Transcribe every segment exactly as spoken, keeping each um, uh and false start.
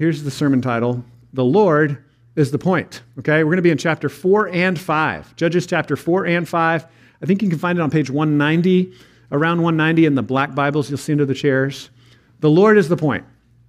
here's the sermon title, The Lord is the Point. Okay, we're going to be in chapter four and five. Judges chapter four and five. I think you can find it on page one ninety, around one ninety in the black Bibles you'll see under the chairs. The Lord is the point.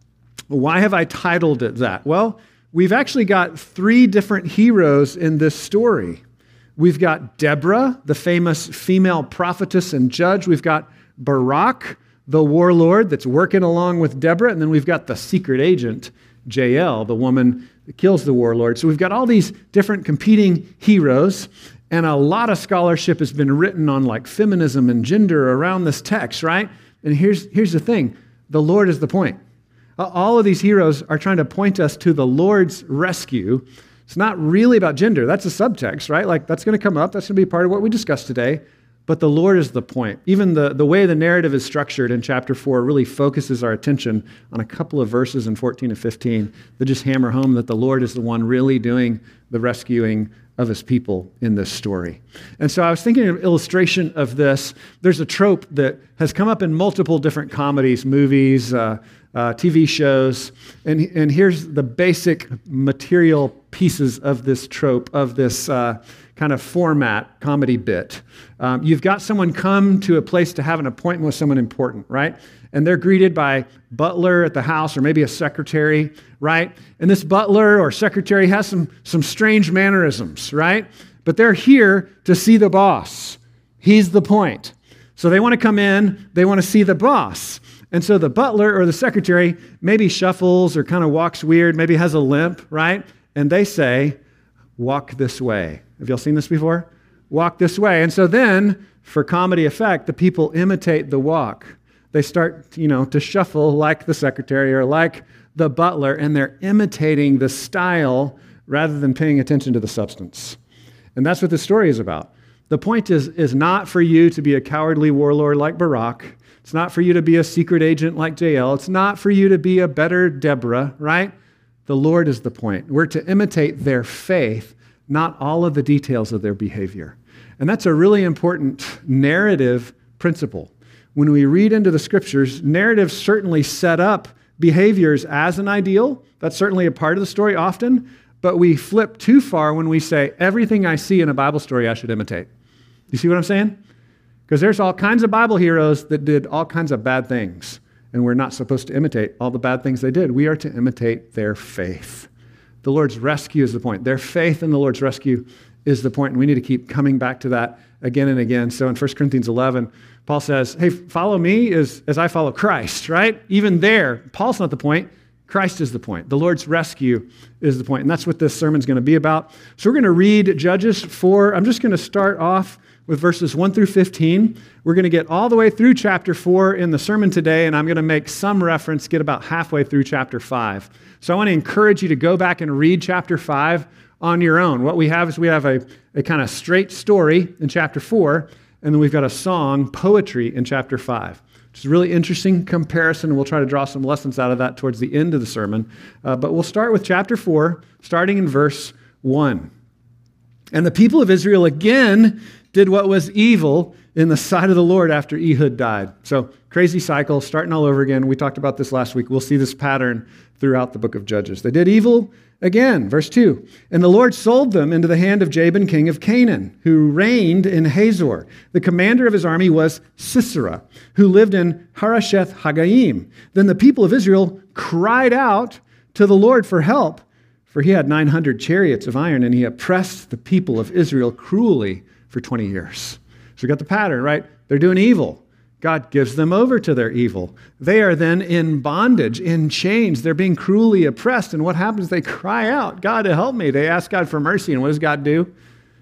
Why have I titled it that? Well, we've actually got three different heroes in this story. We've got Deborah, the famous female prophetess and judge. We've got Barak, the warlord that's working along with Deborah. And then we've got the secret agent, Jael, the woman that kills the warlord. So we've got all these different competing heroes. And a lot of scholarship has been written on like feminism and gender around this text, right? And here's, here's the thing. The Lord is the point. All of these heroes are trying to point us to the Lord's rescue. It's not really about gender. That's a subtext, right? Like that's going to come up. That's going to be part of what we discuss today. But the Lord is the point. Even the, the way the narrative is structured in chapter four really focuses our attention on a couple of verses in fourteen and fifteen that just hammer home that the Lord is the one really doing the rescuing of his people in this story. And so I was thinking of an illustration of this. There's a trope that has come up in multiple different comedies, movies, uh, uh, T V shows. And, and here's the basic material pieces of this trope, of this uh, kind of format comedy bit. Um, you've got someone come to a place to have an appointment with someone important, right? And they're greeted by butler at the house or maybe a secretary, right? And this butler or secretary has some, some strange mannerisms, right? But they're here to see the boss. He's the point. So they want to come in, they want to see the boss. And so the butler or the secretary maybe shuffles or kind of walks weird, maybe has a limp, right? And they say, walk this way. Have y'all seen this before? Walk this way. And so then, for comedy effect, the people imitate the walk. They start, you know, to shuffle like the secretary or like the butler, and they're imitating the style rather than paying attention to the substance. And that's what this story is about. The point is, is not for you to be a cowardly warlord like Barak. It's not for you to be a secret agent like Jael. It's not for you to be a better Deborah, right? The Lord is the point. We're to imitate their faith, not all of the details of their behavior. And that's a really important narrative principle. When we read into the scriptures, narratives certainly set up behaviors as an ideal. That's certainly a part of the story often, but we flip too far when we say, everything I see in a Bible story I should imitate. You see what I'm saying? Because there's all kinds of Bible heroes that did all kinds of bad things, and we're not supposed to imitate all the bad things they did. We are to imitate their faith. The Lord's rescue is the point. Their faith in the Lord's rescue is the point, and we need to keep coming back to that again and again. So in First Corinthians eleven, Paul says, hey, follow me as, as I follow Christ, right? Even there, Paul's not the point. Christ is the point. The Lord's rescue is the point, and that's what this sermon's going to be about. So we're going to read Judges four. I'm just going to start off with verses one through fifteen. We're going to get all the way through chapter four in the sermon today, and I'm going to make some reference, get about halfway through chapter five. So I want to encourage you to go back and read chapter five on your own. What we have is we have a, a kind of straight story in chapter four, and then we've got a song, poetry in chapter five. It's a really interesting comparison, and we'll try to draw some lessons out of that towards the end of the sermon. Uh, but we'll start with chapter four, starting in verse one. And the people of Israel again did what was evil in the sight of the Lord after Ehud died. So crazy cycle, starting all over again. We talked about this last week. We'll see this pattern throughout the book of Judges. They did evil again. Verse two. And the Lord sold them into the hand of Jabin, king of Canaan, who reigned in Hazor. The commander of his army was Sisera, who lived in Harosheth Hagoyim. Then the people of Israel cried out to the Lord for help, for he had nine hundred chariots of iron, and he oppressed the people of Israel cruelly for twenty years. So we got the pattern, right? They're doing evil. God gives them over to their evil. They are then in bondage, in chains. They're being cruelly oppressed. And what happens? They cry out, God, help me. They ask God for mercy. And what does God do?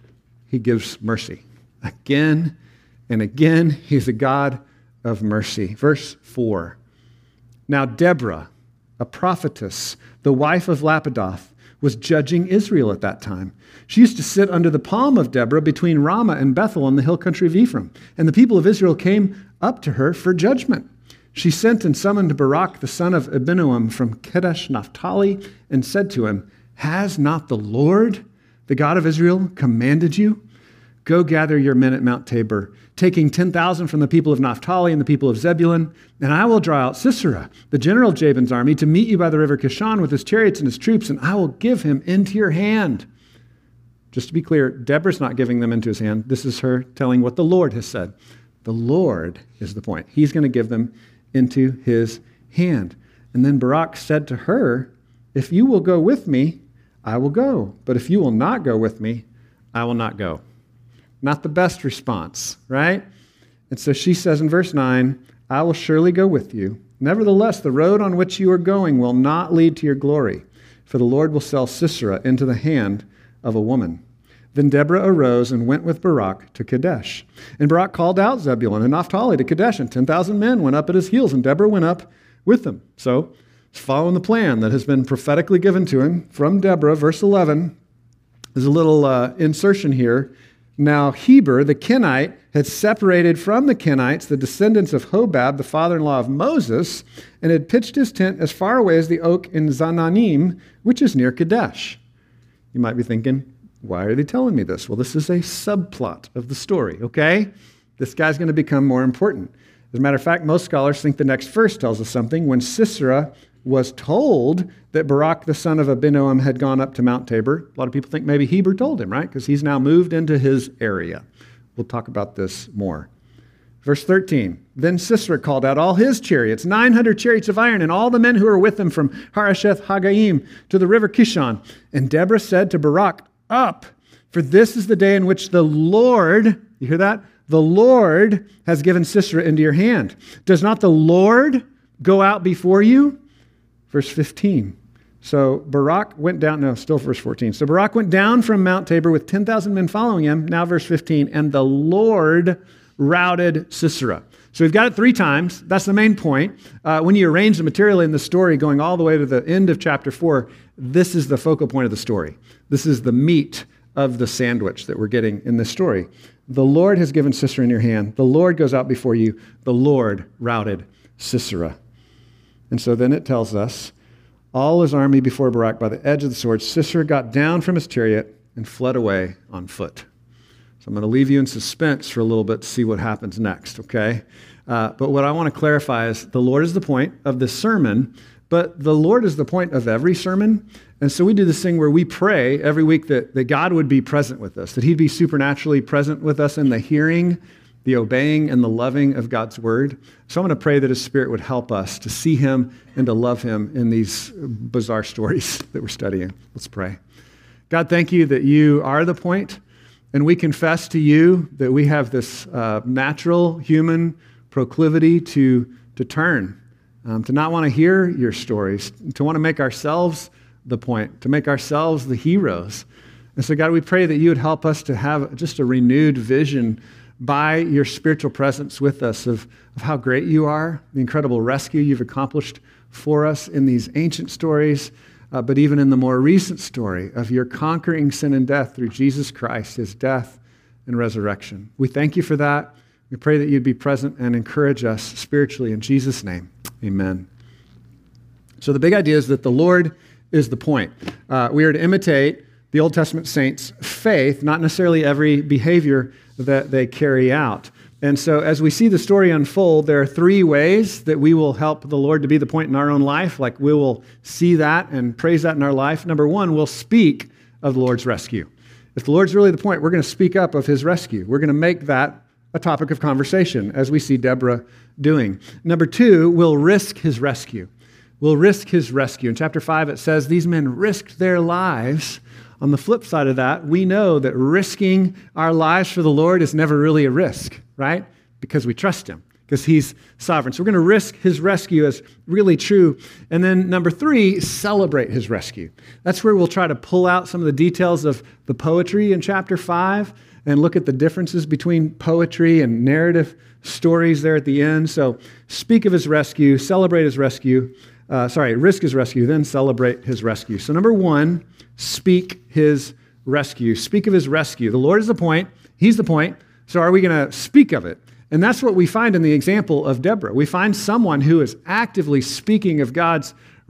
He gives mercy. Again and again, he's a God of mercy. Verse four. Now Deborah, a prophetess, the wife of Lapidoth, was judging Israel at that time. She used to sit under the palm of Deborah between Ramah and Bethel in the hill country of Ephraim. And the people of Israel came up to her for judgment. She sent and summoned Barak, the son of Abinoam, from Kedesh Naphtali, and said to him, has not the Lord, the God of Israel, commanded you? Go gather your men at Mount Tabor, taking ten thousand from the people of Naphtali and the people of Zebulun, and I will draw out Sisera, the general of Jabin's army, to meet you by the river Kishon with his chariots and his troops, and I will give him into your hand. Just to be clear, Deborah's not giving them into his hand. This is her telling what the Lord has said. The Lord is the point. He's going to give them into his hand. And then Barak said to her, if you will go with me, I will go. But if you will not go with me, I will not go. Not the best response, right? And so she says in verse nine, I will surely go with you. Nevertheless, the road on which you are going will not lead to your glory, for the Lord will sell Sisera into the hand of a woman. Then Deborah arose and went with Barak to Kadesh. And Barak called out Zebulun and Naphtali to Kadesh, and ten thousand men went up at his heels, and Deborah went up with them. So, following the plan that has been prophetically given to him from Deborah, verse eleven, there's a little uh, insertion here. Now Heber, the Kenite, had separated from the Kenites, the descendants of Hobab, the father-in-law of Moses, and had pitched his tent as far away as the oak in Zananim, which is near Kadesh. You might be thinking, why are they telling me this? Well, this is a subplot of the story, okay? This guy's going to become more important. As a matter of fact, most scholars think the next verse tells us something. When Sisera was told that Barak, the son of Abinoam, had gone up to Mount Tabor, a lot of people think maybe Heber told him, right? Because he's now moved into his area. We'll talk about this more. Verse thirteen, then Sisera called out all his chariots, nine hundred chariots of iron, and all the men who were with him from Harosheth Haggaim to the river Kishon. And Deborah said to Barak, up, for this is the day in which the Lord, you hear that? The Lord has given Sisera into your hand. Does not the Lord go out before you? Verse fifteen. So Barak went down, no, still verse fourteen. So Barak went down from Mount Tabor with ten thousand men following him. Now verse fifteen. And the Lord routed Sisera. So we've got it three times. That's the main point. Uh, when you arrange the material in the story going all the way to the end of chapter four, this is the focal point of the story. This is the meat of the sandwich that we're getting in this story. The Lord has given Sisera in your hand. The Lord goes out before you. The Lord routed Sisera. And so then it tells us, all his army before Barak by the edge of the sword, Sisera got down from his chariot and fled away on foot. So I'm going to leave you in suspense for a little bit to see what happens next, okay? Uh, but what I want to clarify is the Lord is the point of this sermon, but the Lord is the point of every sermon. And so we do this thing where we pray every week that, that God would be present with us, that he'd be supernaturally present with us in the hearing, the obeying, and the loving of God's word. So I'm going to pray that his Spirit would help us to see him and to love him in these bizarre stories that we're studying. Let's pray. God, thank you that you are the point. And we confess to you that we have this uh, natural human proclivity to, to turn, um, to not want to hear your stories, to want to make ourselves the point, to make ourselves the heroes. And so, God, we pray that you would help us to have just a renewed vision by your spiritual presence with us of, of how great you are, the incredible rescue you've accomplished for us in these ancient stories, Uh, but even in the more recent story of your conquering sin and death through Jesus Christ, his death and resurrection. We thank you for that. We pray that you'd be present and encourage us spiritually in Jesus' name. Amen. So the big idea is that the Lord is the point. Uh, we are to imitate the Old Testament saints' faith, not necessarily every behavior that they carry out. And so as we see the story unfold, there are three ways that we will help the Lord to be the point in our own life. Like we will see that and praise that in our life. Number one, we'll speak of the Lord's rescue. If the Lord's really the point, we're going to speak up of his rescue. We're going to make that a topic of conversation, as we see Deborah doing. Number two, we'll risk his rescue. We'll risk his rescue. In chapter five, it says these men risked their lives. On the flip side of that, we know that risking our lives for the Lord is never really a risk, right? Because we trust him, because he's sovereign. So we're going to risk his rescue as really true. And then number three, celebrate his rescue. That's where we'll try to pull out some of the details of the poetry in chapter five and look at the differences between poetry and narrative stories there at the end. So speak of his rescue, celebrate his rescue, uh, sorry, risk his rescue, then celebrate his rescue. So number one, speak his rescue. Speak of his rescue. The Lord is the point. He's the point. So are we going to speak of it? And that's what we find in the example of Deborah. We find someone who is actively speaking of God's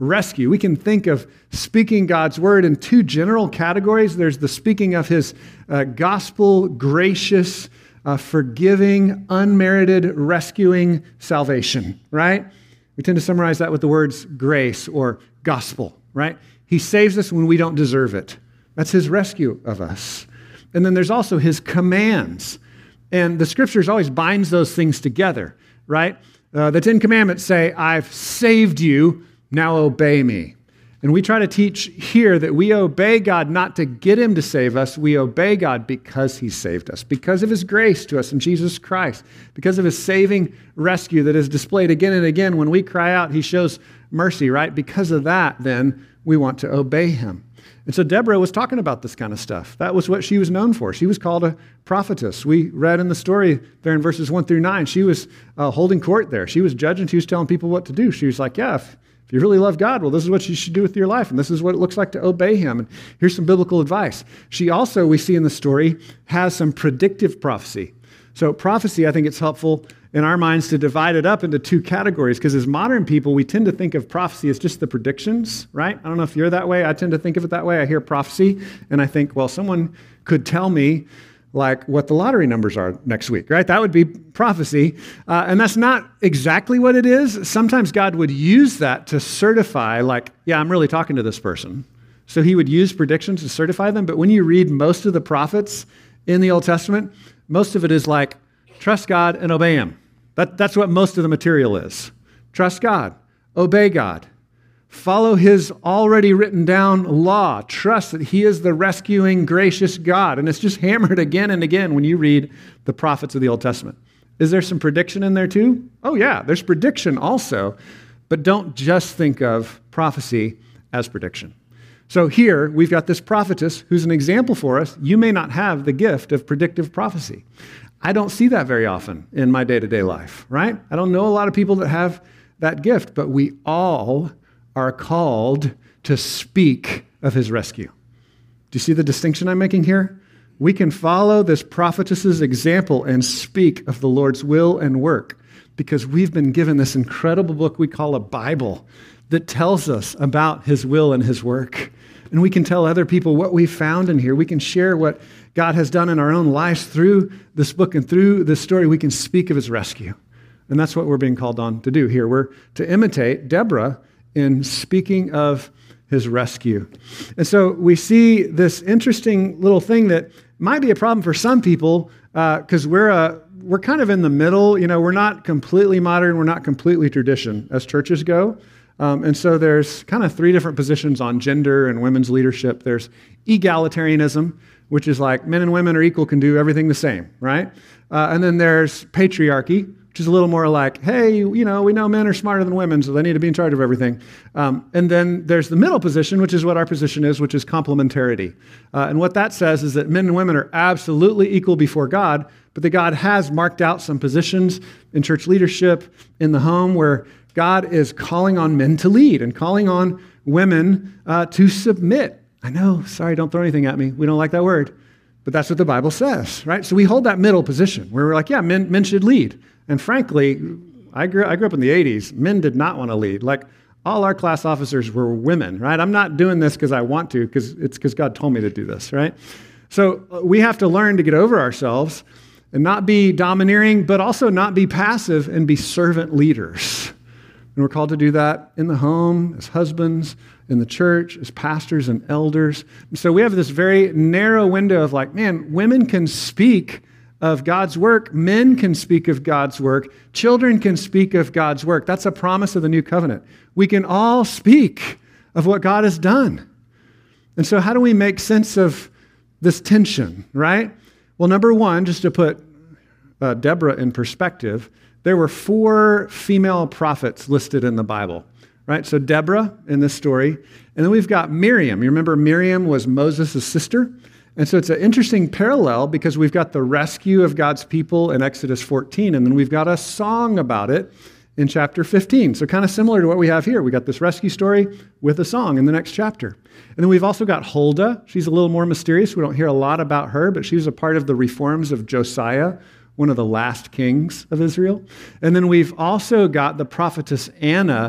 rescue. We can think of speaking God's word in two general categories. There's the speaking of his uh, gospel, gracious, uh, forgiving, unmerited, rescuing salvation, right? We tend to summarize that with the words grace or gospel, right? He saves us when we don't deserve it. That's his rescue of us. And then there's also his commands. And the scriptures always binds those things together, right? Uh, the Ten Commandments say, I've saved you, now obey me. And we try to teach here that we obey God not to get him to save us. We obey God because he saved us, because of his grace to us in Jesus Christ, because of his saving rescue that is displayed again and again. When we cry out, he shows mercy, right? Because of that, then, we want to obey him. And so Deborah was talking about this kind of stuff. That was what she was known for. She was called a prophetess. We read in the story there in verses one through nine, she was uh, holding court there. She was judging. She was telling people what to do. She was like, yeah, if, if you really love God, well, this is what you should do with your life. And this is what it looks like to obey him. And here's some biblical advice. She also, we see in the story, has some predictive prophecy. So prophecy, I think it's helpful in our minds to divide it up into two categories, because as modern people, we tend to think of prophecy as just the predictions, right? I don't know if you're that way. I tend to think of it that way. I hear prophecy, and I think, well, someone could tell me like what the lottery numbers are next week, right? That would be prophecy, uh, and that's not exactly what it is. Sometimes God would use that to certify, like, yeah, I'm really talking to this person. So he would use predictions to certify them, but when you read most of the prophets in the Old Testament, most of it is like, trust God and obey him. That, that's what most of the material is. Trust God, obey God, follow his already written down law, trust that he is the rescuing, gracious God. And it's just hammered again and again when you read the prophets of the Old Testament. Is there some prediction in there too? Oh yeah, there's prediction also, but don't just think of prophecy as prediction. So here we've got this prophetess who's an example for us. You may not have the gift of predictive prophecy. I don't see that very often in my day-to-day life, right? I don't know a lot of people that have that gift, but we all are called to speak of his rescue. Do you see the distinction I'm making here? We can follow this prophetess's example and speak of the Lord's will and work because we've been given this incredible book we call a Bible that tells us about his will and his work. And we can tell other people what we found in here. We can share what God has done in our own lives through this book and through this story. We can speak of his rescue. And that's what we're being called on to do here. We're to imitate Deborah in speaking of his rescue. And so we see this interesting little thing that might be a problem for some people because uh, we're a we're kind of in the middle. You know, we're not completely modern. We're not completely tradition as churches go. Um, and so there's kind of three different positions on gender and women's leadership. There's egalitarianism, which is like men and women are equal, can do everything the same, right? Uh, and then there's patriarchy, which is a little more like, hey, you know, we know men are smarter than women, so they need to be in charge of everything. Um, and then there's the middle position, which is what our position is, which is complementarity. Uh, and what that says is that men and women are absolutely equal before God, but that God has marked out some positions in church leadership, in the home, where God is calling on men to lead and calling on women uh, to submit. I know, sorry, don't throw anything at me. We don't like that word. But that's what the Bible says, right? So we hold that middle position where we're like, yeah, men, men should lead. And frankly, I grew, I grew up in the eighties. Men did not want to lead. Like all our class officers were women, right? I'm not doing this because I want to, because it's because God told me to do this, right? So we have to learn to get over ourselves and not be domineering, but also not be passive and be servant leaders. And we're called to do that in the home, as husbands, in the church, as pastors and elders. And so we have this very narrow window of like, man, women can speak of God's work. Men can speak of God's work. Children can speak of God's work. That's a promise of the new covenant. We can all speak of what God has done. And so how do we make sense of this tension, right? Well, number one, just to put uh, Deborah in perspective, there were four female prophets listed in the Bible, right? So Deborah in this story, and then we've got Miriam. You remember Miriam was Moses' sister? And so it's an interesting parallel because we've got the rescue of God's people in Exodus fourteen, and then we've got a song about it in chapter fifteen. So kind of similar to what we have here. We got this rescue story with a song in the next chapter. And then we've also got Huldah. She's a little more mysterious. We don't hear a lot about her, but she was a part of the reforms of Josiah, one of the last kings of Israel. And then we've also got the prophetess Anna,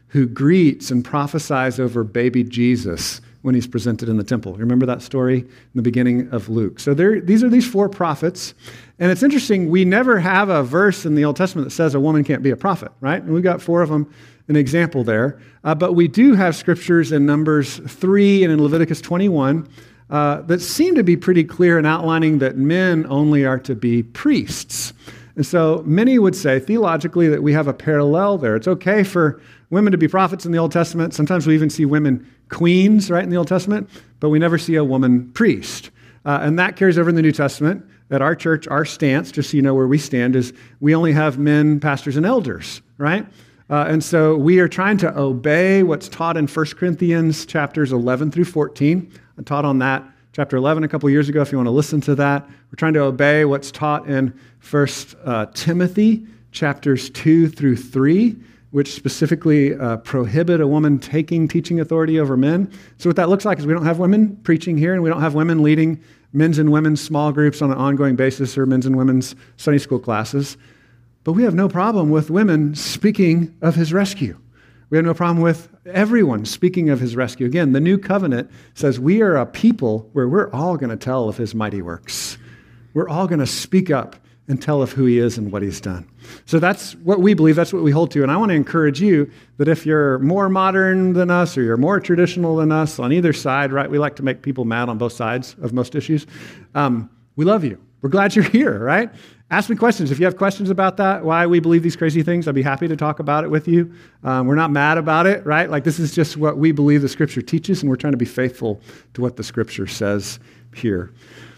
who greets and prophesies over baby Jesus when he's presented in the temple. Remember that story in the beginning of Luke? So there, these are these four prophets. And it's interesting, we never have a verse in the Old Testament that says a woman can't be a prophet, right? And we've got four of them, an example there. Uh, but we do have scriptures in Numbers three and in Leviticus twenty-one uh, that seem to be pretty clear in outlining that men only are to be priests. And so many would say theologically that we have a parallel there. It's okay for women to be prophets in the Old Testament. Sometimes we even see women queens, right, in the Old Testament, but we never see a woman priest. Uh, and that carries over in the New Testament. At our church, our stance, just so you know where we stand, is we only have men, pastors, and elders, right? Uh, and so we are trying to obey what's taught in First Corinthians chapters eleven through fourteen. I taught on that chapter eleven a couple years ago if you want to listen to that. We're trying to obey what's taught in First uh, Timothy chapters two through three, which specifically uh, prohibit a woman taking teaching authority over men. So what that looks like is we don't have women preaching here, and we don't have women leading men's and women's small groups on an ongoing basis or men's and women's Sunday school classes. But we have no problem with women speaking of his rescue. We have no problem with everyone speaking of his rescue. Again, the new covenant says we are a people where we're all going to tell of his mighty works. We're all going to speak up and tell of who he is and what he's done. So that's what we believe, that's what we hold to. And I want to encourage you that if you're more modern than us or you're more traditional than us on either side, right? We like to make people mad on both sides of most issues. Um, we love you. We're glad you're here, right? Ask me questions. If you have questions about that, why we believe these crazy things, I'd be happy to talk about it with you. Um, we're not mad about it, right? Like this is just what we believe the Scripture teaches, and we're trying to be faithful to what the Scripture says here.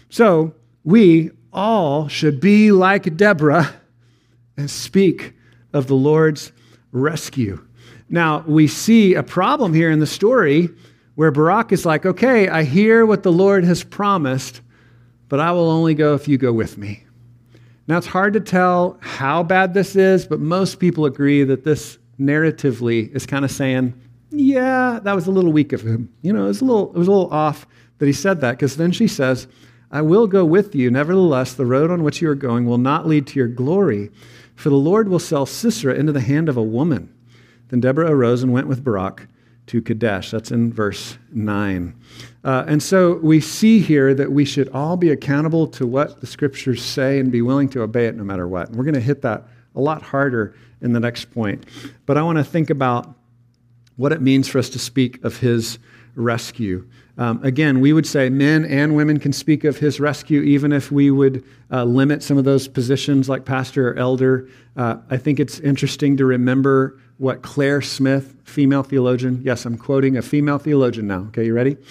So we all should be like Deborah and speak of the Lord's rescue. Now, we see a problem here in the story where Barak is like, okay, I hear what the Lord has promised, but I will only go if you go with me. Now, it's hard to tell how bad this is, but most people agree that this narratively is kind of saying, yeah, that was a little weak of him. You know, it was a little, it was a little off that he said that, because then she says, I will go with you. Nevertheless, the road on which you are going will not lead to your glory, for the Lord will sell Sisera into the hand of a woman. Then Deborah arose and went with Barak to Kadesh. That's in verse nine. Uh, and so we see here that we should all be accountable to what the Scriptures say and be willing to obey it no matter what. And we're going to hit that a lot harder in the next point. But I want to think about what it means for us to speak of his rescue. Um, again, we would say men and women can speak of his rescue, even if we would uh, limit some of those positions like pastor or elder. Uh, I think it's interesting to remember what Claire Smith, female theologian, yes, I'm quoting a female theologian now. Okay, you ready?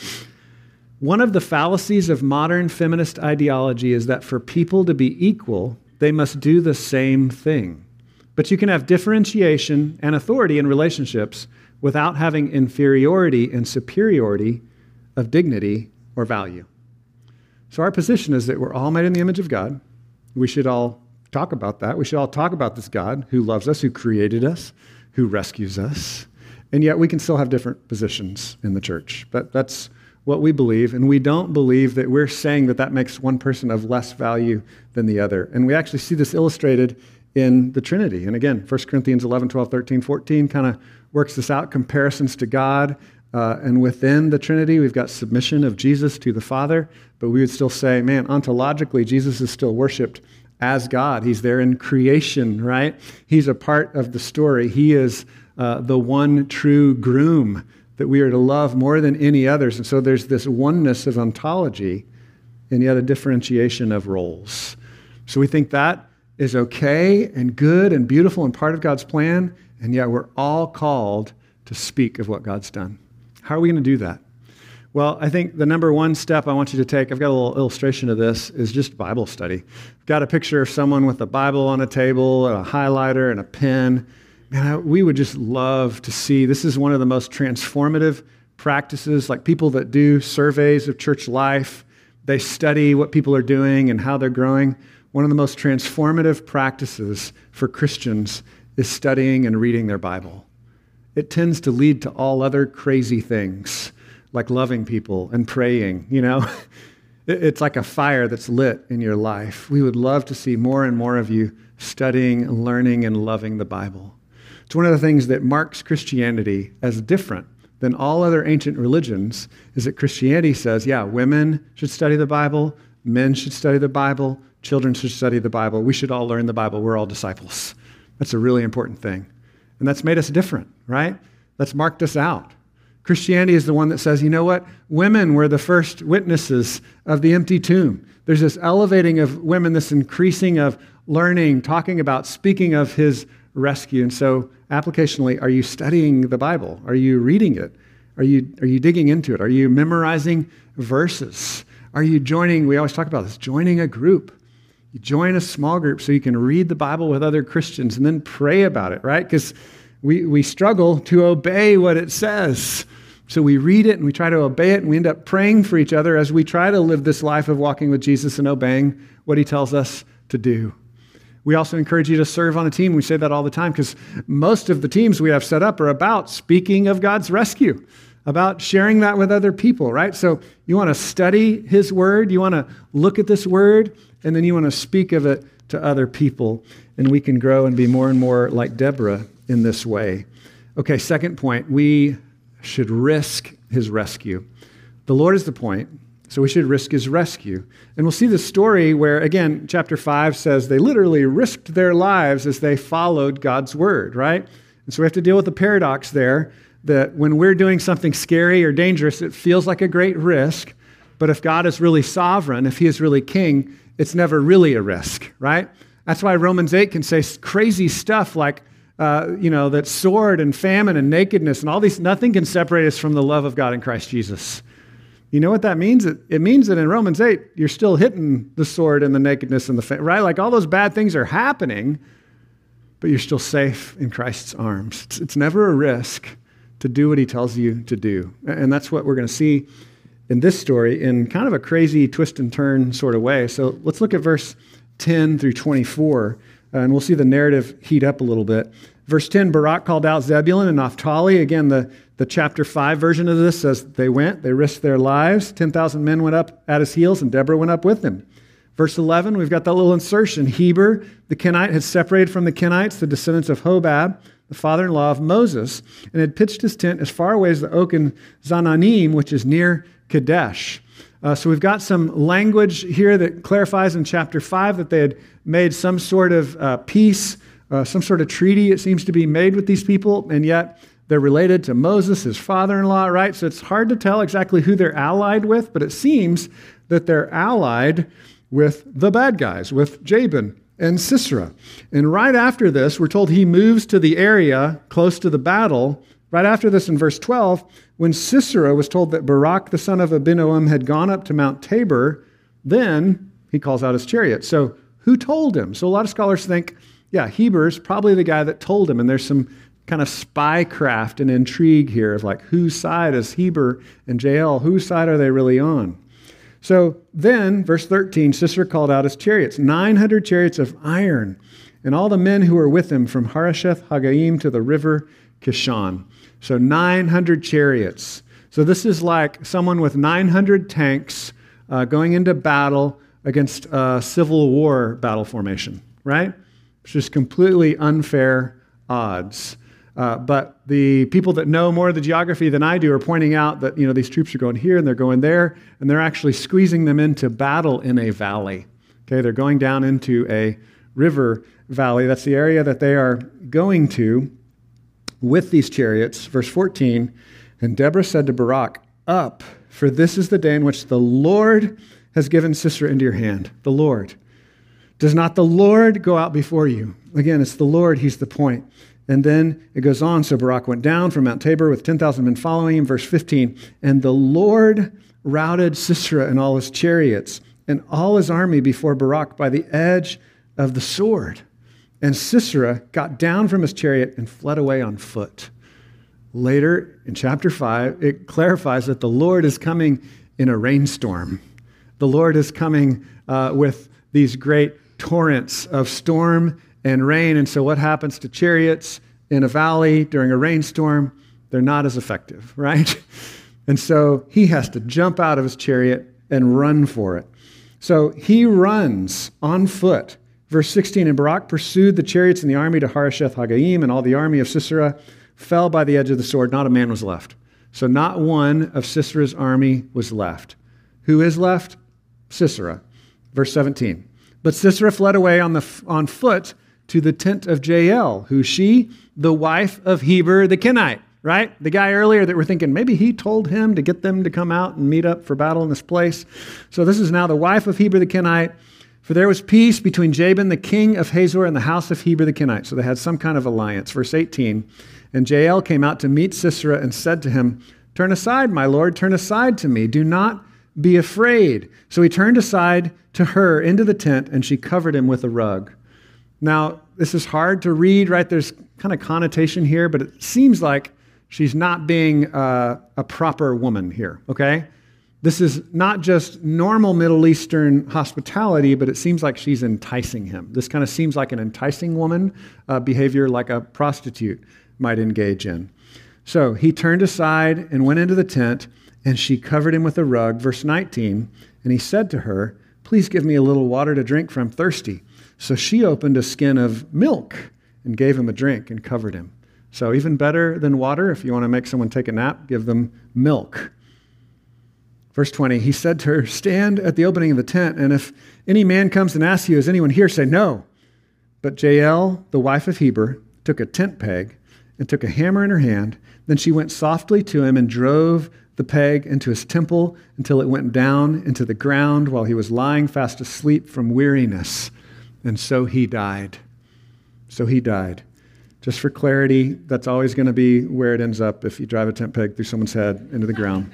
One of the fallacies of modern feminist ideology is that for people to be equal, they must do the same thing. But you can have differentiation and authority in relationships without having inferiority and superiority of dignity or value. So our position is that we're all made in the image of God. We should all talk about that. We should all talk about this God who loves us, who created us, who rescues us. And yet we can still have different positions in the church. But that's what we believe. And we don't believe that we're saying that that makes one person of less value than the other. And we actually see this illustrated in the Trinity. And again, First Corinthians eleven, twelve, thirteen, fourteen kind of works this out, comparisons to God. Uh, and within the Trinity, we've got submission of Jesus to the Father, but we would still say, man, ontologically, Jesus is still worshiped as God. He's there in creation, right? He's a part of the story. He is uh, the one true groom that we are to love more than any others. And so there's this oneness of ontology and yet a differentiation of roles. So we think that is okay and good and beautiful and part of God's plan, and yet we're all called to speak of what God's done. How are we going to do that? Well, I think the number one step I want you to take, I've got a little illustration of this, is just Bible study. I've got a picture of someone with a Bible on a table, and a highlighter, and a pen. Man, I, we would just love to see, this is one of the most transformative practices, like people that do surveys of church life, they study what people are doing and how they're growing. One of the most transformative practices for Christians is studying and reading their Bible. It tends to lead to all other crazy things, like loving people and praying, you know. It's like a fire that's lit in your life. We would love to see more and more of you studying, learning, and loving the Bible. It's one of the things that marks Christianity as different than all other ancient religions, is that Christianity says, yeah, women should study the Bible, men should study the Bible, children should study the Bible. We should all learn the Bible. We're all disciples. That's a really important thing. And that's made us different, right? That's marked us out. Christianity is the one that says, you know what? Women were the first witnesses of the empty tomb. There's this elevating of women, this increasing of learning, talking about, speaking of his rescue. And so applicationally, are you studying the Bible? Are you reading it? Are you, are you digging into it? Are you memorizing verses? Are you joining, we always talk about this, joining a group. You join a small group so you can read the Bible with other Christians and then pray about it, right? Because we, we struggle to obey what it says. So we read it and we try to obey it, and we end up praying for each other as we try to live this life of walking with Jesus and obeying what he tells us to do. We also encourage you to serve on a team. We say that all the time because most of the teams we have set up are about speaking of God's rescue, about sharing that with other people, right? So you want to study his word, you want to look at this word, and then you want to speak of it to other people, and we can grow and be more and more like Deborah in this way. Okay, second point, we should risk his rescue. The Lord is the point, so we should risk his rescue. And we'll see the story where, again, chapter five says they literally risked their lives as they followed God's word, right? And so we have to deal with the paradox there that when we're doing something scary or dangerous, it feels like a great risk. But if God is really sovereign, if he is really king, it's never really a risk, right? That's why Romans eight can say crazy stuff like, uh, you know, that sword and famine and nakedness and all these, nothing can separate us from the love of God in Christ Jesus. You know what that means? It, it means that in Romans eight, you're still hitting the sword and the nakedness and the famine, right? Like all those bad things are happening, but you're still safe in Christ's arms. It's, it's never a risk to do what he tells you to do. And that's what we're going to see in this story in kind of a crazy twist and turn sort of way. So let's look at verse ten through twenty-four, uh, and we'll see the narrative heat up a little bit. Verse ten, Barak called out Zebulun and Naphtali. Again, the, the chapter five version of this says they went, they risked their lives. ten thousand men went up at his heels, and Deborah went up with him. Verse eleven, we've got that little insertion. Heber, the Kenite, had separated from the Kenites, the descendants of Hobab, the father-in-law of Moses, and had pitched his tent as far away as the oak in Zananim, which is near Kadesh. Uh, so we've got some language here that clarifies in chapter five that they had made some sort of uh, peace, uh, some sort of treaty, it seems to be made with these people, and yet they're related to Moses, his father-in-law, right? So it's hard to tell exactly who they're allied with, but it seems that they're allied with the bad guys, with Jabin and Sisera. And right after this, we're told he moves to the area close to the battle. Right after this, in verse twelve, when Sisera was told that Barak, the son of Abinoam, had gone up to Mount Tabor, then he calls out his chariot. So who told him? So a lot of scholars think, yeah, Heber's probably the guy that told him. And there's some kind of spycraft and intrigue here of like, whose side is Heber and Jael? Whose side are they really on? So then, verse thirteen, Sisera called out his chariots, nine hundred chariots of iron, and all the men who were with him from Harosheth Haggaim to the river Kishon. So nine hundred chariots. So this is like someone with nine hundred tanks uh, going into battle against a Civil War battle formation, right? It's just completely unfair odds. Uh, but the people that know more of the geography than I do are pointing out that, you know, these troops are going here and they're going there, and they're actually squeezing them into battle in a valley. Okay, they're going down into a river valley. That's the area that they are going to with these chariots. Verse fourteen, and Deborah said to Barak, "Up, for this is the day in which the Lord has given Sisera into your hand." The Lord. Does not the Lord go out before you? Again, it's the Lord, he's the point. And then it goes on, so Barak went down from Mount Tabor with ten thousand men following him. Verse fifteen, and the Lord routed Sisera and all his chariots and all his army before Barak by the edge of the sword. And Sisera got down from his chariot and fled away on foot. Later in chapter five, it clarifies that the Lord is coming in a rainstorm. The Lord is coming uh, with these great torrents of storm and rain. And so what happens to chariots in a valley during a rainstorm? They're not as effective, right? And so he has to jump out of his chariot and run for it. So he runs on foot Verse sixteen, and Barak pursued the chariots and the army to Harosheth Hagoyim, and all the army of Sisera fell by the edge of the sword. Not a man was left. So not one of Sisera's army was left. Who is left? Sisera. Verse seventeen, but Sisera fled away on, the, on foot to the tent of Jael, who she, the wife of Heber the Kenite, right? The guy earlier that we're thinking maybe he told him to get them to come out and meet up for battle in this place. So this is now the wife of Heber the Kenite. For there was peace between Jabin, the king of Hazor, and the house of Heber the Kenite. So they had some kind of alliance. Verse eighteen, and Jael came out to meet Sisera and said to him, turn aside, my lord, turn aside to me. Do not be afraid. So he turned aside to her into the tent, and she covered him with a rug. Now, this is hard to read, right? There's kind of connotation here, but it seems like she's not being uh, a proper woman here, okay? This is not just normal Middle Eastern hospitality, but it seems like she's enticing him. This kind of seems like an enticing woman uh, behavior like a prostitute might engage in. So he turned aside and went into the tent, and she covered him with a rug. Verse nineteen, and he said to her, please give me a little water to drink, for I'm thirsty. So she opened a skin of milk and gave him a drink and covered him. So even better than water, if you want to make someone take a nap, give them milk. Verse twenty, he said to her, stand at the opening of the tent, and if any man comes and asks you, is anyone here, say no. But Jael, the wife of Heber, took a tent peg and took a hammer in her hand. Then she went softly to him and drove the peg into his temple until it went down into the ground while he was lying fast asleep from weariness. And so he died. So he died. Just for clarity, that's always going to be where it ends up if you drive a tent peg through someone's head into the ground.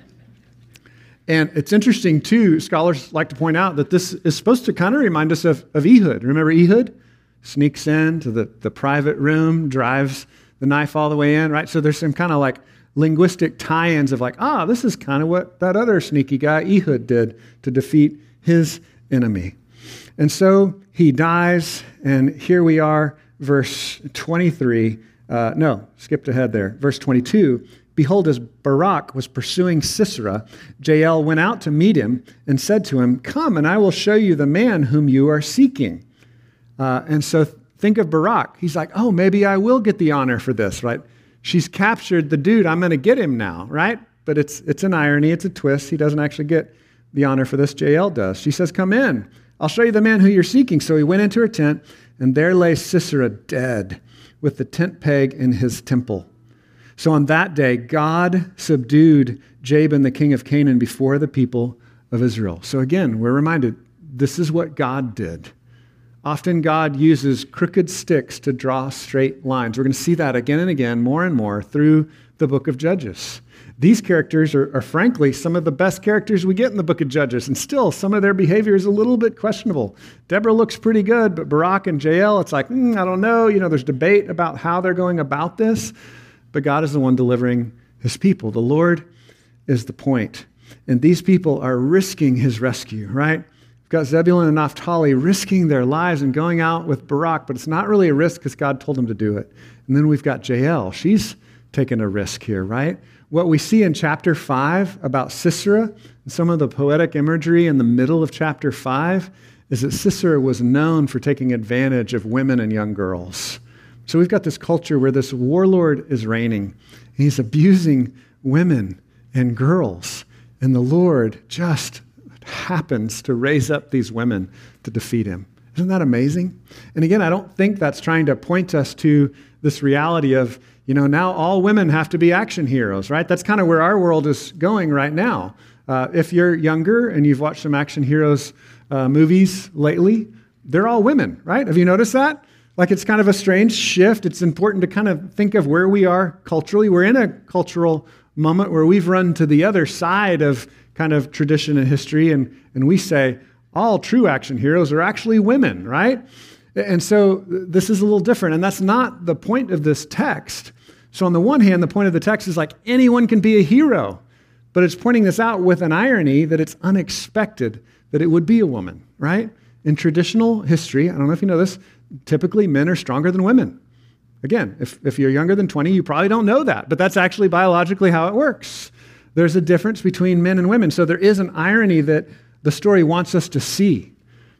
And it's interesting, too, scholars like to point out that this is supposed to kind of remind us of, of Ehud. Remember Ehud? Sneaks into the, the private room, drives the knife all the way in, right? So there's some kind of like linguistic tie-ins of like, ah, this is kind of what that other sneaky guy Ehud did to defeat his enemy. And so he dies, and here we are, verse twenty-three. Uh, no, skipped ahead there. Verse twenty-two. Behold, as Barak was pursuing Sisera, Jael went out to meet him and said to him, come, and I will show you the man whom you are seeking. Uh, and so think of Barak. He's like, oh, maybe I will get the honor for this, right? She's captured the dude. I'm going to get him now, right? But it's it's an irony. It's a twist. He doesn't actually get the honor for this. Jael does. She says, come in. I'll show you the man who you're seeking. So he went into her tent, and there lay Sisera dead with the tent peg in his temple. So on that day, God subdued Jabin, the king of Canaan, before the people of Israel. So again, we're reminded, this is what God did. Often God uses crooked sticks to draw straight lines. We're going to see that again and again, more and more, through the book of Judges. These characters are, are frankly some of the best characters we get in the book of Judges, and still some of their behavior is a little bit questionable. Deborah looks pretty good, but Barak and Jael, it's like, mm, I don't know. You know, there's debate about how they're going about this, but God is the one delivering his people. The Lord is the point, and these people are risking his rescue, right? We've got Zebulun and Naphtali risking their lives and going out with Barak, but it's not really a risk because God told them to do it. And then we've got Jael. She's taking a risk here, right? What we see in chapter five about Sisera, and some of the poetic imagery in the middle of chapter five, is that Sisera was known for taking advantage of women and young girls. So we've got this culture where this warlord is reigning. He's abusing women and girls. And the Lord just happens to raise up these women to defeat him. Isn't that amazing? And again, I don't think that's trying to point us to this reality of, you know, now all women have to be action heroes, right? That's kind of where our world is going right now. Uh, if you're younger and you've watched some action heroes uh, movies lately, they're all women, right? Have you noticed that? Like, it's kind of a strange shift. It's important to kind of think of where we are culturally. We're in a cultural moment where we've run to the other side of kind of tradition and history, and, and we say all true action heroes are actually women, right? And so this is a little different, and that's not the point of this text. So on the one hand, the point of the text is like anyone can be a hero, but it's pointing this out with an irony that it's unexpected that it would be a woman, right? In traditional history, I don't know if you know this, typically men are stronger than women. Again, if, if you're younger than twenty, you probably don't know that, but that's actually biologically how it works. There's a difference between men and women. So there is an irony that the story wants us to see.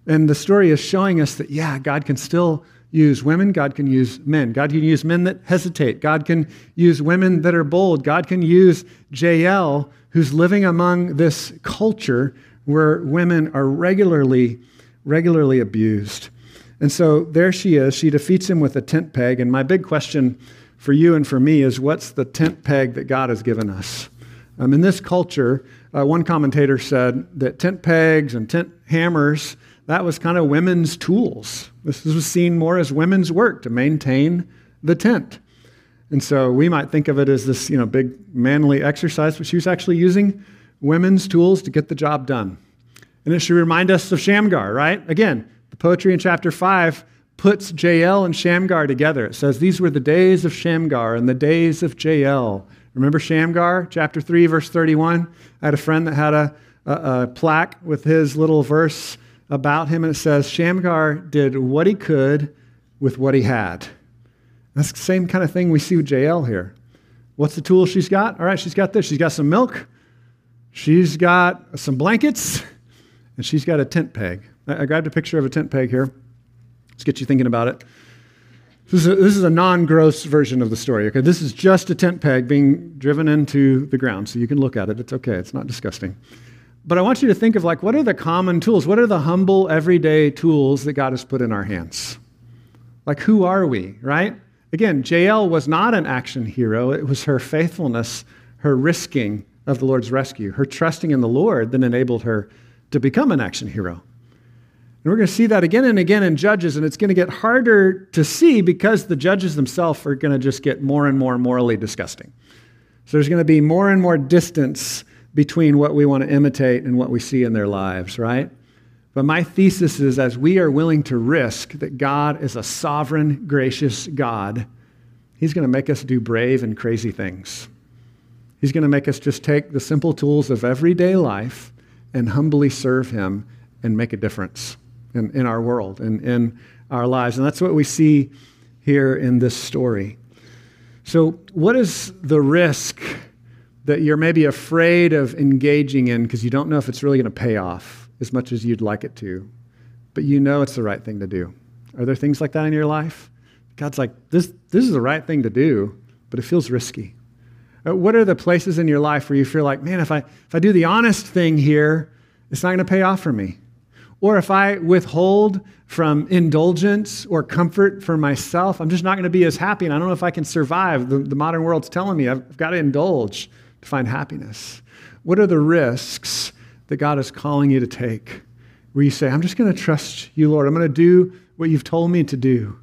And the story is showing us that, yeah, God can still use women. God can use men. God can use men that hesitate. God can use women that are bold. God can use Jael, who's living among this culture where women are regularly, regularly abused. And so there she is. She defeats him with a tent peg. And my big question for you and for me is, what's the tent peg that God has given us? Um, in this culture, uh, one commentator said that tent pegs and tent hammers, that was kind of women's tools. This was seen more as women's work to maintain the tent. And so we might think of it as this, you know, big manly exercise, but she was actually using women's tools to get the job done. And it should remind us of Shamgar, right? Again, the poetry in chapter five puts Jael and Shamgar together. It says, these were the days of Shamgar and the days of Jael. Remember Shamgar, chapter three, verse thirty-one? I had a friend that had a, a, a plaque with his little verse about him, and it says, Shamgar did what he could with what he had. That's the same kind of thing we see with Jael here. What's the tool she's got? All right, she's got this. She's got some milk. She's got some blankets. And she's got a tent peg. I, I grabbed a picture of a tent peg here. Let's get you thinking about it. This is a, this is a non-gross version of the story. Okay, this is just a tent peg being driven into the ground, so you can look at it. It's okay. It's not disgusting. But I want you to think of, like, what are the common tools? What are the humble, everyday tools that God has put in our hands? Like, who are we, right? Again, Jael was not an action hero. It was her faithfulness, her risking of the Lord's rescue, her trusting in the Lord that enabled her to become an action hero. And we're going to see that again and again in Judges, and it's going to get harder to see because the judges themselves are going to just get more and more morally disgusting. So there's going to be more and more distance between what we want to imitate and what we see in their lives, right? But my thesis is, as we are willing to risk that God is a sovereign, gracious God, he's going to make us do brave and crazy things. He's going to make us just take the simple tools of everyday life and humbly serve him and make a difference in, in our world and in our lives. And that's what we see here in this story. So what is the risk that you're maybe afraid of engaging in because you don't know if it's really going to pay off as much as you'd like it to, but you know it's the right thing to do? Are there things like that in your life? God's like, this, this is the right thing to do, but it feels risky. What are the places in your life where you feel like, man, if I if I do the honest thing here, it's not going to pay off for me? Or if I withhold from indulgence or comfort for myself, I'm just not going to be as happy, and I don't know if I can survive. The, the modern world's telling me I've, I've got to indulge to find happiness. What are the risks that God is calling you to take where you say, I'm just going to trust you, Lord. I'm going to do what you've told me to do.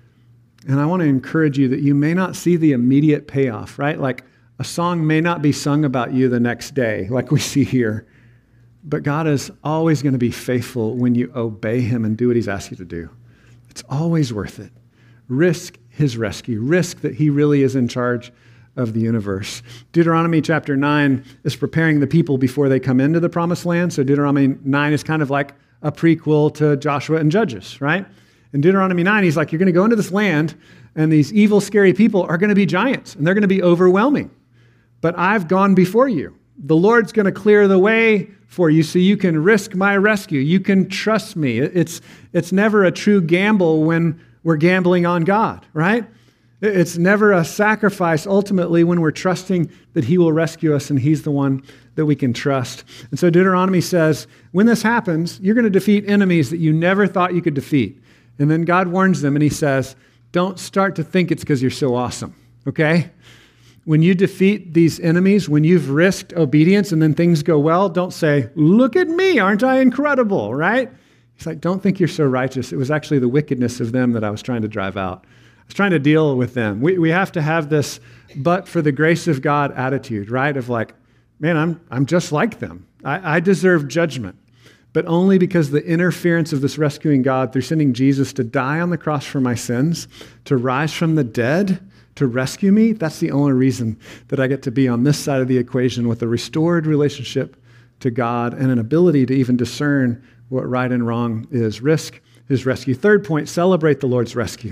And I want to encourage you that you may not see the immediate payoff, right? Like, a song may not be sung about you the next day, like we see here, but God is always going to be faithful when you obey him and do what he's asked you to do. It's always worth it. Risk his rescue. Risk that he really is in charge of the universe. Deuteronomy chapter nine is preparing the people before they come into the promised land. So Deuteronomy nine is kind of like a prequel to Joshua and Judges, right? In Deuteronomy nine, he's like, you're going to go into this land, and these evil, scary people are going to be giants, and they're going to be overwhelming. But I've gone before you. The Lord's going to clear the way for you so you can risk my rescue. You can trust me. It's, it's never a true gamble when we're gambling on God, right? It's never a sacrifice ultimately when we're trusting that he will rescue us and he's the one that we can trust. And so Deuteronomy says, when this happens, you're going to defeat enemies that you never thought you could defeat. And then God warns them and he says, don't start to think it's because you're so awesome, okay? When you defeat these enemies, when you've risked obedience and then things go well, don't say, look at me, aren't I incredible, right? He's like, don't think you're so righteous. It was actually the wickedness of them that I was trying to drive out. I was trying to deal with them. We we have to have this but for the grace of God attitude, right? Of like, man, I'm I'm just like them. I, I deserve judgment, but only because the interference of this rescuing God through sending Jesus to die on the cross for my sins, to rise from the dead, to rescue me, that's the only reason that I get to be on this side of the equation with a restored relationship to God and an ability to even discern what right and wrong is. Risk his rescue. Third point, celebrate the Lord's rescue.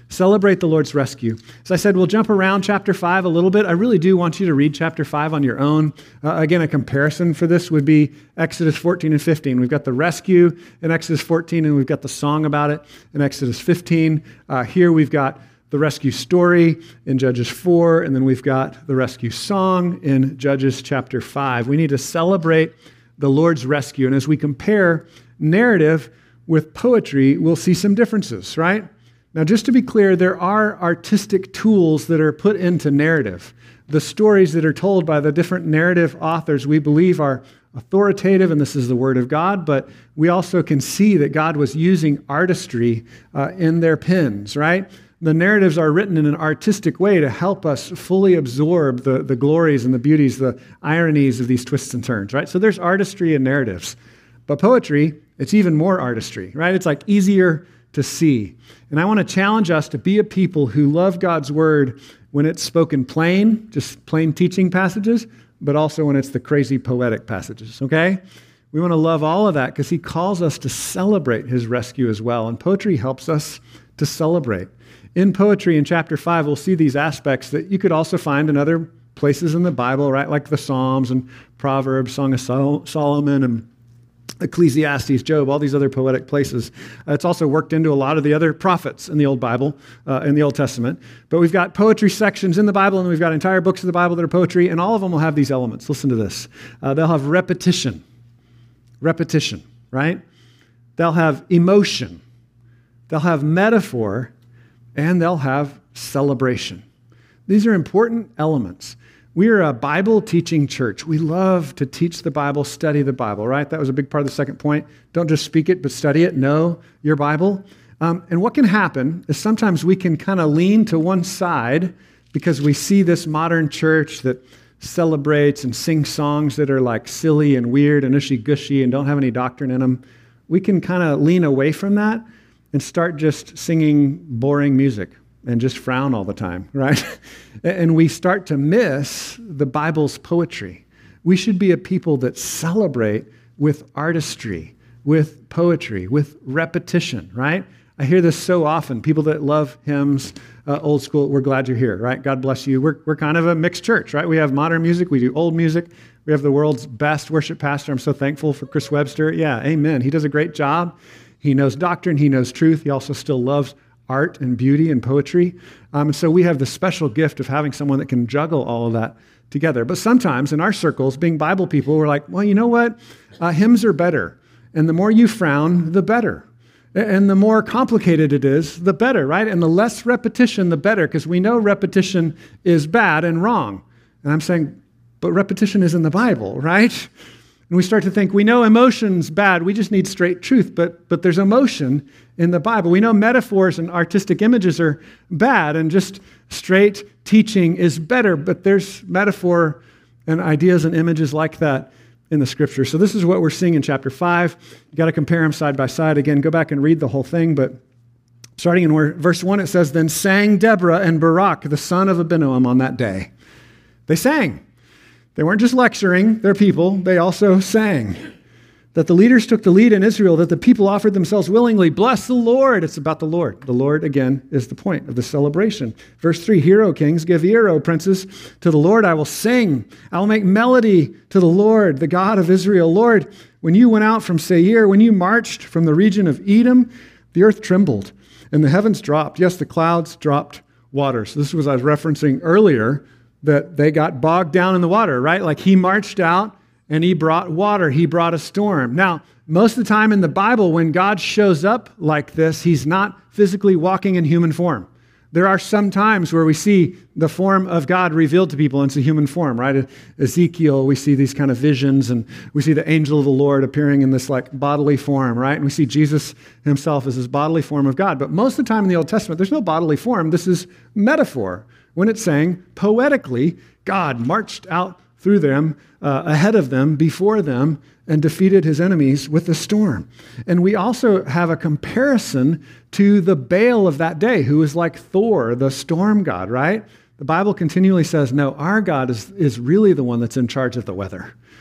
Celebrate the Lord's rescue. As I said, we'll jump around chapter five a little bit. I really do want you to read chapter five on your own. Uh, again, a comparison for this would be Exodus fourteen and fifteen. We've got the rescue in Exodus fourteen, and we've got the song about it in Exodus fifteen. Uh, here we've got the rescue story in Judges four, and then we've got the rescue song in Judges chapter five. We need to celebrate the Lord's rescue. And as we compare narrative with poetry, we'll see some differences, right? Now, just to be clear, there are artistic tools that are put into narrative. The stories that are told by the different narrative authors, we believe, are authoritative, and this is the Word of God, but we also can see that God was using artistry uh, in their pens, right? The narratives are written in an artistic way to help us fully absorb the, the glories and the beauties, the ironies of these twists and turns, right? So there's artistry in narratives. But poetry, it's even more artistry, right? It's like easier to see. And I want to challenge us to be a people who love God's word when it's spoken plain, just plain teaching passages, but also when it's the crazy poetic passages, okay? We want to love all of that because he calls us to celebrate his rescue as well. And poetry helps us to celebrate. In poetry, in chapter five, we'll see these aspects that you could also find in other places in the Bible, right? Like the Psalms and Proverbs, Song of Sol- Solomon, and Ecclesiastes, Job, all these other poetic places. Uh, it's also worked into a lot of the other prophets in the Old Bible, uh, in the Old Testament. But we've got poetry sections in the Bible, and we've got entire books of the Bible that are poetry, and all of them will have these elements. Listen to this. Uh, they'll have repetition. Repetition, right? They'll have emotion. They'll have metaphor, and they'll have celebration. These are important elements. We are a Bible teaching church. We love to teach the Bible, study the Bible, right? That was a big part of the second point. Don't just speak it, but study it. Know your Bible. Um, and what can happen is sometimes we can kind of lean to one side because we see this modern church that celebrates and sings songs that are like silly and weird and ushy-gushy and don't have any doctrine in them. We can kind of lean away from that and start just singing boring music and just frown all the time, right? And we start to miss the Bible's poetry. We should be a people that celebrate with artistry, with poetry, with repetition, right? I hear this so often. People that love hymns, uh, old school, we're glad you're here, right? God bless you. We're, we're kind of a mixed church, right? We have modern music. We do old music. We have the world's best worship pastor. I'm so thankful for Chris Webster. Yeah, amen. He does a great job. He knows doctrine. He knows truth. He also still loves art and beauty and poetry. Um, and so we have the special gift of having someone that can juggle all of that together. But sometimes in our circles, being Bible people, we're like, well, you know what? Uh, hymns are better. And the more you frown, the better. And the more complicated it is, the better, right? And the less repetition, the better, because we know repetition is bad and wrong. And I'm saying, but repetition is in the Bible, right? And we start to think, we know emotion's bad, we just need straight truth, but, but there's emotion in the Bible. We know metaphors and artistic images are bad, and just straight teaching is better, but there's metaphor and ideas and images like that in the Scripture. So this is what we're seeing in chapter five. You got to compare them side by side. Again, go back and read the whole thing, but starting in verse one, it says, Then sang Deborah and Barak, the son of Abinoam, on that day. They sang. They weren't just lecturing their people, they also sang. That the leaders took the lead in Israel, that the people offered themselves willingly. Bless the Lord. It's about the Lord. The Lord, again, is the point of the celebration. Verse three, Hear, O kings, give ear, O princes. To the Lord I will sing. I will make melody to the Lord, the God of Israel. Lord, when you went out from Seir, when you marched from the region of Edom, the earth trembled and the heavens dropped. Yes, the clouds dropped water. So this was, I was referencing earlier, that they got bogged down in the water, right? Like he marched out and he brought water. He brought a storm. Now, most of the time in the Bible, when God shows up like this, he's not physically walking in human form. There are some times where we see the form of God revealed to people into human form, right? Ezekiel, we see these kind of visions, and we see the angel of the Lord appearing in this like bodily form, right? And we see Jesus himself as this bodily form of God. But most of the time in the Old Testament, there's no bodily form. This is metaphor. When it's saying, poetically, God marched out through them, uh, ahead of them, before them, and defeated his enemies with a storm. And we also have a comparison to the Baal of that day, who was like Thor, the storm god, right? The Bible continually says, no, our God is, is really the one that's in charge of the weather.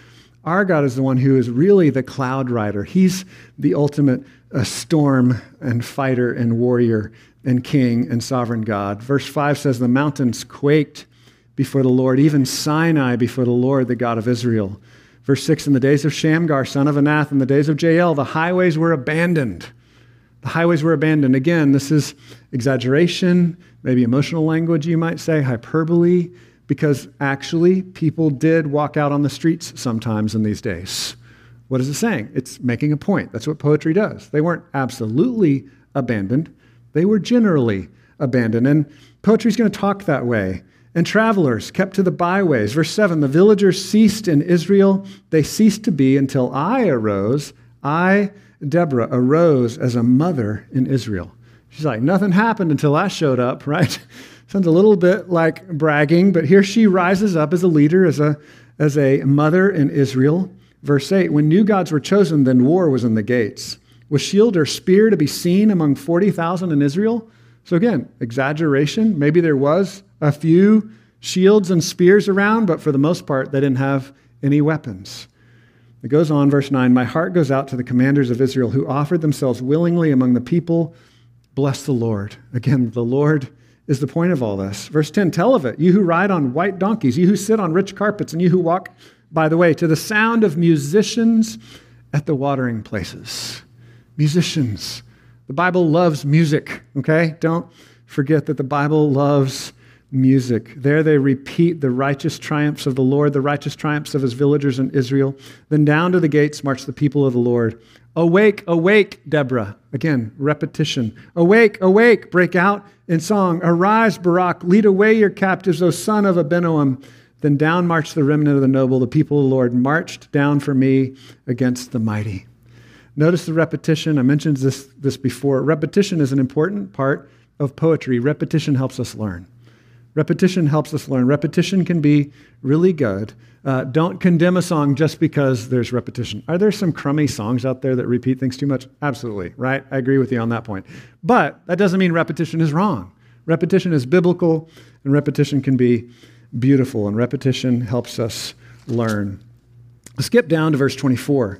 Our God is the one who is really the cloud rider. He's the ultimate uh, storm and fighter and warrior and king and sovereign God. Verse five says, the mountains quaked before the Lord, even Sinai before the Lord, the God of Israel. Verse six, in the days of Shamgar, son of Anath, in the days of Jael, the highways were abandoned. The highways were abandoned. Again, this is exaggeration, maybe emotional language, you might say, hyperbole, because actually people did walk out on the streets sometimes in these days. What is it saying? It's making a point. That's what poetry does. They weren't absolutely abandoned. They were generally abandoned. And poetry is going to talk that way. And travelers kept to the byways. Verse seven, the villagers ceased in Israel. They ceased to be until I arose. I, Deborah, arose as a mother in Israel. She's like, nothing happened until I showed up, right? Sounds a little bit like bragging, but here she rises up as a leader, as a, as a mother in Israel. Verse eight, when new gods were chosen, then war was in the gates. Was shield or spear to be seen among forty thousand in Israel? So again, exaggeration. Maybe there was a few shields and spears around, but for the most part, they didn't have any weapons. It goes on, verse nine, my heart goes out to the commanders of Israel who offered themselves willingly among the people. Bless the Lord. Again, the Lord is the point of all this. Verse ten, tell of it, you who ride on white donkeys, you who sit on rich carpets, and you who walk by the way, to the sound of musicians at the watering places. Musicians. The Bible loves music, okay? Don't forget that the Bible loves music. There they repeat the righteous triumphs of the Lord, the righteous triumphs of his villagers in Israel. Then down to the gates march the people of the Lord. Awake, awake, Deborah. Again, repetition. Awake, awake, break out in song. Arise, Barak, lead away your captives, O son of Abinoam. Then down marched the remnant of the noble. The people of the Lord marched down for me against the mighty. Notice the repetition. I mentioned this, this before. Repetition is an important part of poetry. Repetition helps us learn. Repetition helps us learn. Repetition can be really good. Uh, don't condemn a song just because there's repetition. Are there some crummy songs out there that repeat things too much? Absolutely, right? I agree with you on that point. But that doesn't mean repetition is wrong. Repetition is biblical, and repetition can be beautiful, and repetition helps us learn. Skip down to verse twenty-four.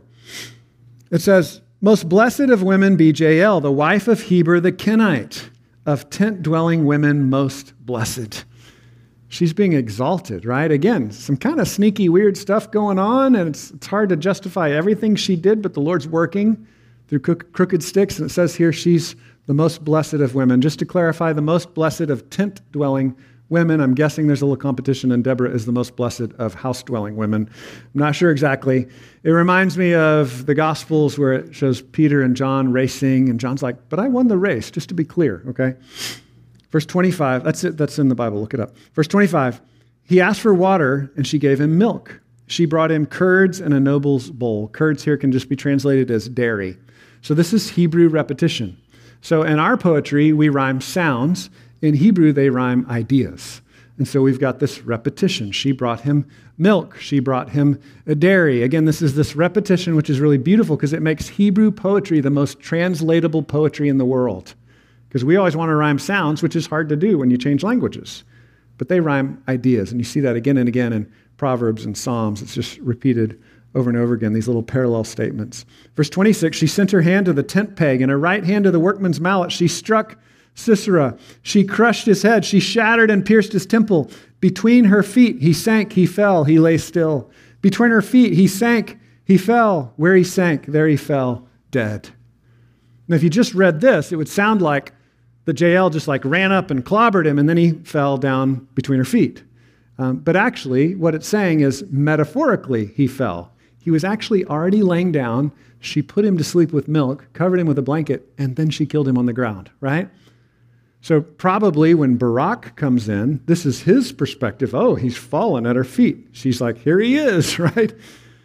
It says, most blessed of women be Jael, the wife of Heber the Kenite, of tent-dwelling women most blessed. She's being exalted, right? Again, some kind of sneaky, weird stuff going on, and it's, it's hard to justify everything she did, but the Lord's working through crooked sticks, and it says here she's the most blessed of women. Just to clarify, the most blessed of tent-dwelling women. I'm guessing there's a little competition, and Deborah is the most blessed of house-dwelling women. I'm not sure exactly. It reminds me of the Gospels where it shows Peter and John racing, and John's like, but I won the race, just to be clear, okay? Verse twenty-five, that's it, that's in the Bible, look it up. Verse twenty-five, he asked for water, and she gave him milk. She brought him curds and a noble's bowl. Curds here can just be translated as dairy. So this is Hebrew repetition. So in our poetry, we rhyme sounds. In Hebrew, they rhyme ideas. And so we've got this repetition. She brought him milk. She brought him a dairy. Again, this is this repetition, which is really beautiful because it makes Hebrew poetry the most translatable poetry in the world. Because we always want to rhyme sounds, which is hard to do when you change languages. But they rhyme ideas. And you see that again and again in Proverbs and Psalms. It's just repeated over and over again, these little parallel statements. Verse twenty-six, she sent her hand to the tent peg and her right hand to the workman's mallet. She struck Sisera. She crushed his head. She shattered and pierced his temple. Between her feet, he sank, he fell, he lay still. Between her feet, he sank, he fell. Where he sank, there he fell, dead. Now, if you just read this, it would sound like the Jael just like ran up and clobbered him, and then he fell down between her feet. Um, but actually, what it's saying is metaphorically, he fell. He was actually already laying down. She put him to sleep with milk, covered him with a blanket, and then she killed him on the ground, right? So probably when Barak comes in, this is his perspective. Oh, he's fallen at her feet. She's like, here he is, right?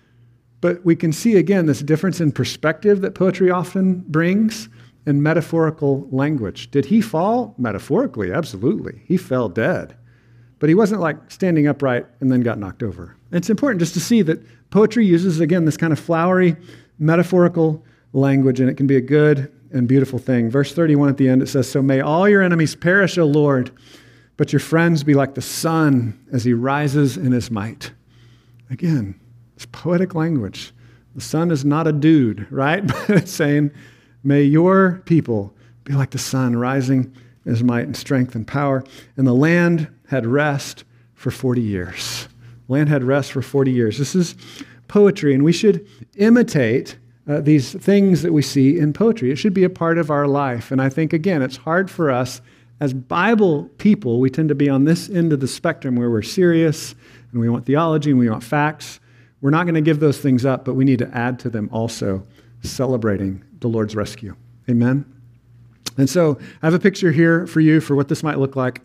But we can see again this difference in perspective that poetry often brings and metaphorical language. Did he fall? Metaphorically, absolutely. He fell dead. But he wasn't like standing upright and then got knocked over. And it's important just to see that poetry uses, again, this kind of flowery, metaphorical language, and it can be a good and beautiful thing. Verse thirty-one at the end, it says, so may all your enemies perish, O Lord, but your friends be like the sun as he rises in his might. Again, It's poetic language. The sun is not a dude, right? But it's saying, may your people be like the sun, rising in his might and strength and power. And the land had rest for forty years. Land had rest for forty years. This is poetry, and we should imitate uh, these things that we see in poetry. It should be a part of our life. And I think, again, it's hard for us as Bible people. We tend to be on this end of the spectrum where we're serious, and we want theology, and we want facts. We're not going to give those things up, but we need to add to them also celebrating the Lord's rescue. Amen? And so I have a picture here for you for what this might look like.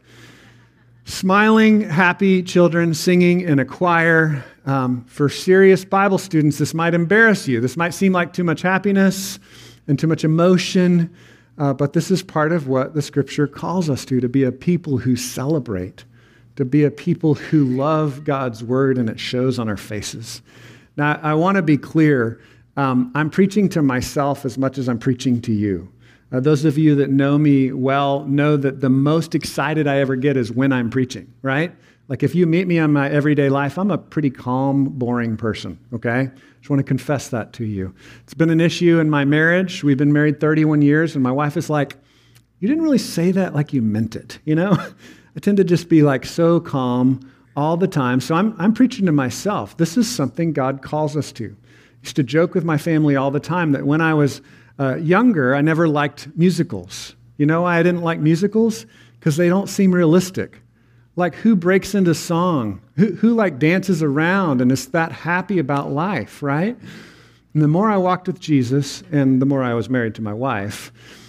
Smiling, happy children singing in a choir. Um, for serious Bible students, this might embarrass you. This might seem like too much happiness and too much emotion, uh, but this is part of what the Scripture calls us to, to be a people who celebrate, to be a people who love God's Word, and it shows on our faces. Now, I want to be clear. Um, I'm preaching to myself as much as I'm preaching to you. Uh, those of you that know me well know that the most excited I ever get is when I'm preaching, right? Like if you meet me on my everyday life, I'm a pretty calm, boring person, okay? Just want to confess that to you. It's been an issue in my marriage. We've been married thirty-one years, and my wife is like, you didn't really say that like you meant it, you know? I tend to just be like so calm all the time. So I'm, I'm preaching to myself. This is something God calls us to. I used to joke with my family all the time that when I was Uh, younger, I never liked musicals. You know why I didn't like musicals? Because they don't seem realistic. Like, who breaks into song? Who, who like dances around and is that happy about life, right? And the more I walked with Jesus and the more I was married to my wife,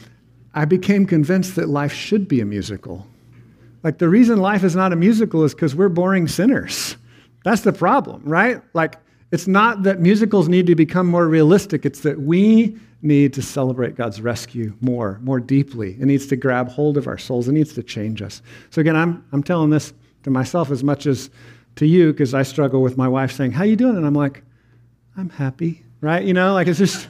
I became convinced that life should be a musical. Like, the reason life is not a musical is because we're boring sinners. That's the problem, right? Like, it's not that musicals need to become more realistic. It's that we need to celebrate God's rescue more, more deeply. It needs to grab hold of our souls. It needs to change us. So again, I'm I'm telling this to myself as much as to you, because I struggle with my wife saying, how you doing? And I'm like, I'm happy, right? You know, like it's just,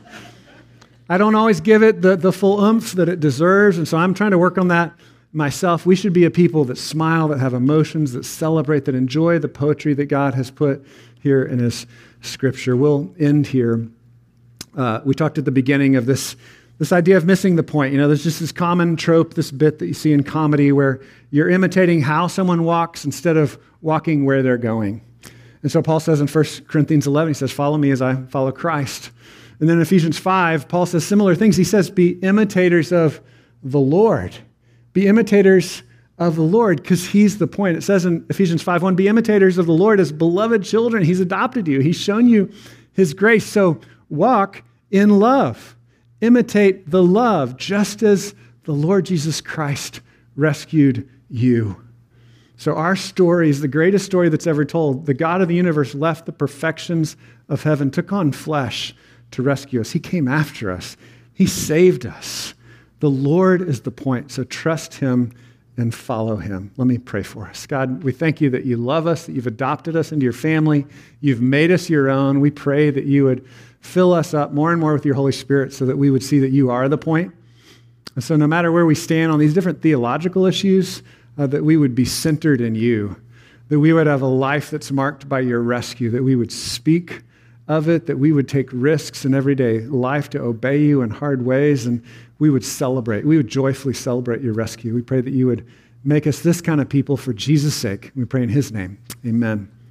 I don't always give it the, the full oomph that it deserves. And so I'm trying to work on that myself. We should be a people that smile, that have emotions, that celebrate, that enjoy the poetry that God has put here in his Scripture. We'll end here. Uh, we talked at the beginning of this, this idea of missing the point. You know, there's just this common trope, this bit that you see in comedy where you're imitating how someone walks instead of walking where they're going. And so Paul says in First Corinthians eleven, he says, follow me as I follow Christ. And then in Ephesians five, Paul says similar things. He says, be imitators of the Lord. Be imitators of the Lord, because he's the point. It says in Ephesians five one, be imitators of the Lord as beloved children. He's adopted you. He's shown you his grace. So walk in love. Imitate the love, just as the Lord Jesus Christ rescued you. So our story is the greatest story that's ever told. The God of the universe left the perfections of heaven, took on flesh to rescue us. He came after us. He saved us. The Lord is the point, so trust him and follow him. Let me pray for us. God, we thank you that you love us, that you've adopted us into your family. You've made us your own. We pray that you would fill us up more and more with your Holy Spirit so that we would see that you are the point. And so no matter where we stand on these different theological issues, uh, that we would be centered in you, that we would have a life that's marked by your rescue, that we would speak of it, that we would take risks in everyday life to obey you in hard ways, and we would celebrate. We would joyfully celebrate your rescue. We pray that you would make us this kind of people for Jesus' sake. We pray in his name. Amen.